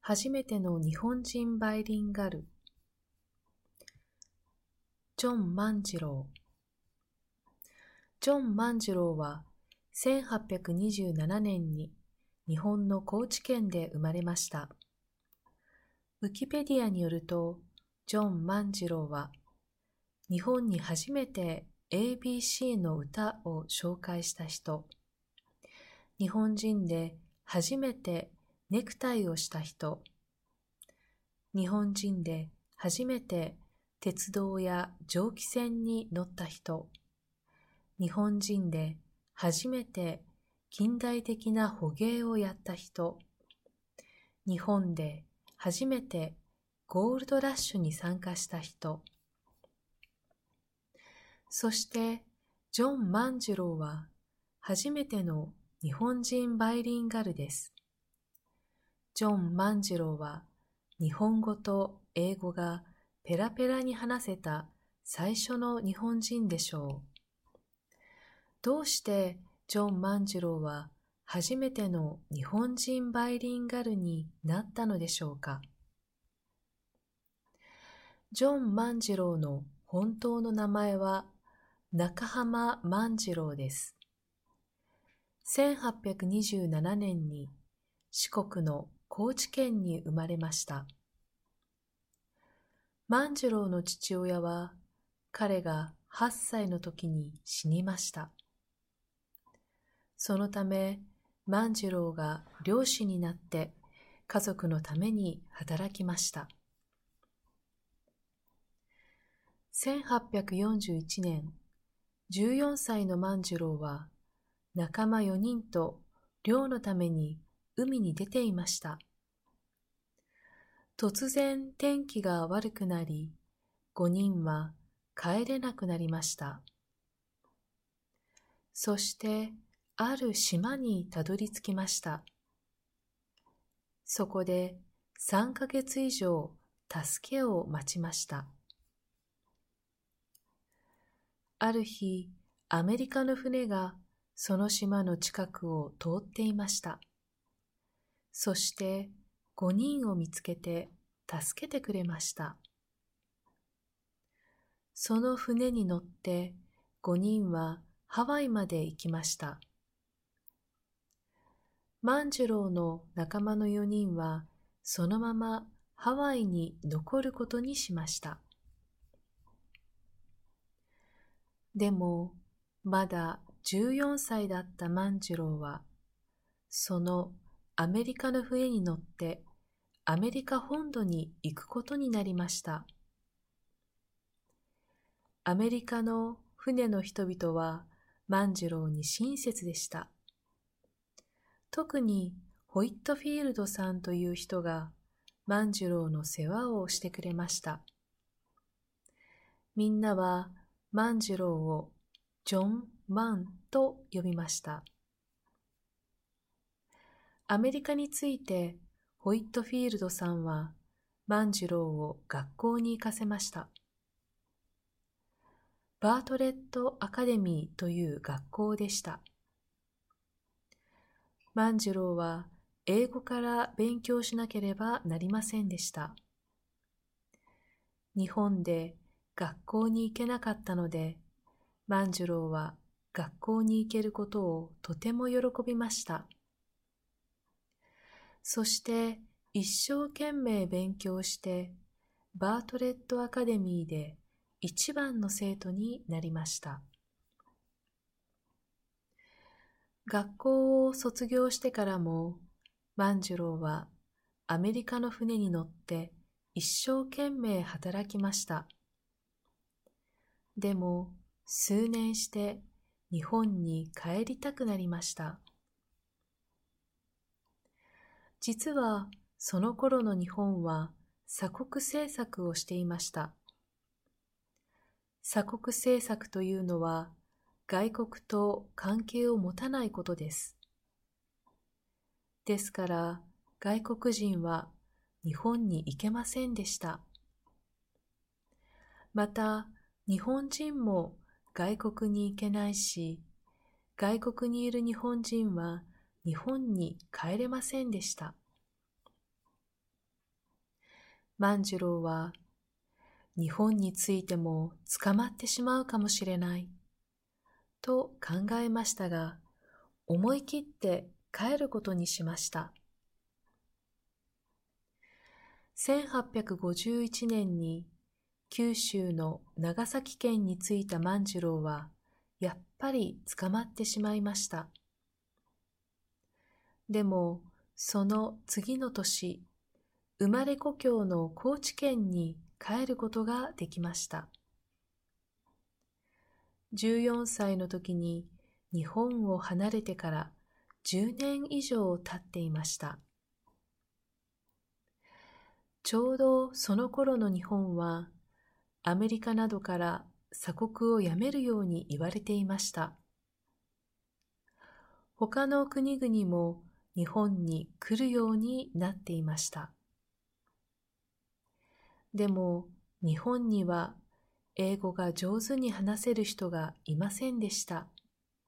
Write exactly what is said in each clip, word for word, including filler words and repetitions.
初めての日本人バイリンガル、ジョン万次郎。ジョン万次郎はせんはっぴゃくにじゅうななねんに日本の高知県で生まれました。ウィキペディアによると、ジョン万次郎は日本に初めて エービーシー の歌を紹介した人、日本人で初めてネクタイをした人、日本人で初めて鉄道や蒸気船に乗った人、日本人で初めて近代的な捕鯨をやった人、日本で初めてゴールドラッシュに参加した人、そしてジョン万次郎は初めての日本人バイリンガルです。ジョン万次郎は日本語と英語がペラペラに話せた最初の日本人でしょう。どうしてジョン万次郎は初めての日本人バイリンガルになったのでしょうか。ジョン万次郎の本当の名前は中浜万次郎です。せんはっぴゃくにじゅうななねんに四国の高知県に生まれました。万次郎の父親は彼がはっさいの時に死にました。そのため万次郎が漁師になって家族のために働きました。せんはっぴゃくよんじゅういちねん、じゅうよんさいの万次郎は仲間よにんと漁のために海に出ていました。突然天気が悪くなり、ごにんは帰れなくなりました。そしてある島にたどり着きました。そこでさんかげつ以上助けを待ちました。ある日、アメリカの船がその島の近くを通っていました。そしてごにんを見つけて助けてくれました。その船に乗ってごにんはハワイまで行きました。万次郎の仲間のよにんはそのままハワイに残ることにしました。でもまだじゅうよんさいだった万次郎はそのアメリカの船に乗ってアメリカ本土に行くことになりました。アメリカの船の人々は万次郎に親切でした。特にホイットフィールドさんという人が万次郎の世話をしてくれました。みんなは万次郎をジョン・マンと呼びました。アメリカについてホイットフィールドさんは万次郎を学校に行かせました。バートレット・アカデミーという学校でした。万次郎は英語から勉強しなければなりませんでした。日本で学校に行けなかったので、万次郎は学校に行けることをとても喜びました。そして一生懸命勉強して、バートレットアカデミーで一番の生徒になりました。学校を卒業してからも、万次郎はアメリカの船に乗って一生懸命働きました。でも数年して日本に帰りたくなりました。実はその頃の日本は鎖国政策をしていました。鎖国政策というのは外国と関係を持たないことです。ですから外国人は日本に行けませんでした。また日本人も外国に行けないし、外国にいる日本人は日本に帰れませんでした。 万次郎は、日本に着いても捕まってしまうかもしれない、と考えましたが、思い切って帰ることにしました。せんはっぴゃくごじゅういちねんに九州の長崎県に着いた万次郎は、やっぱり捕まってしまいました。でも、その次の年、生まれ故郷の高知県に帰ることができました。じゅうよんさいの時に日本を離れてからじゅうねん以上経っていました。ちょうどその頃の日本は、アメリカなどから鎖国をやめるように言われていました。他の国々も日本に来るようになっていました。でも日本には英語が上手に話せる人がいませんでした。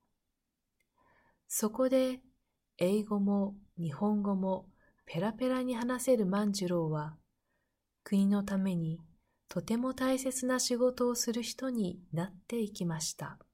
そこで英語も日本語もペラペラに話せる万次郎は、国のためにとても大切な仕事をする人になっていきました。